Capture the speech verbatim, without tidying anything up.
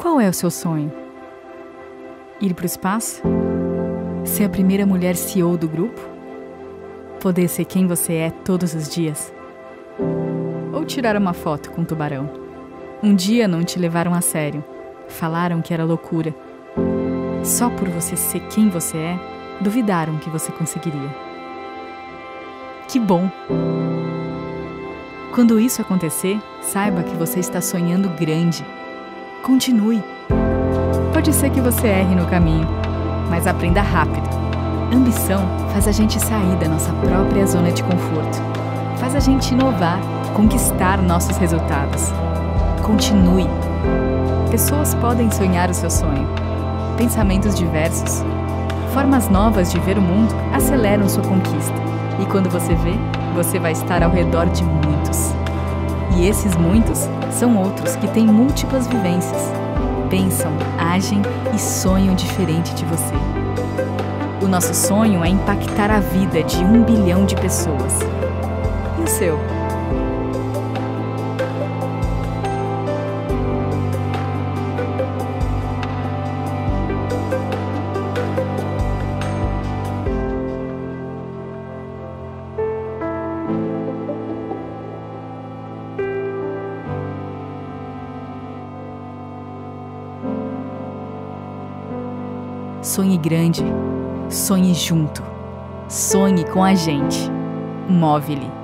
Qual é o seu sonho? Ir para o espaço? Ser a primeira mulher C E O do grupo? Poder ser quem você é todos os dias? Ou tirar uma foto com um tubarão? Um dia não te levaram a sério. Falaram que era loucura. Só por você ser quem você é, duvidaram que você conseguiria. Que bom! Quando isso acontecer, saiba que você está sonhando grande. Continue. Pode ser que você erre no caminho, mas aprenda rápido. Ambição faz a gente sair da nossa própria zona de conforto. Faz a gente inovar, conquistar nossos resultados. Continue. Pessoas podem sonhar o seu sonho. Pensamentos diversos, formas novas de ver o mundo aceleram sua conquista. E quando você vê, você vai estar ao redor de muitos. E esses muitos são outros que têm múltiplas vivências. Pensam, agem e sonham diferente de você. O nosso sonho é impactar a vida de um bilhão de pessoas. E o seu? Sonhe grande, sonhe junto, sonhe com a gente. Móvile.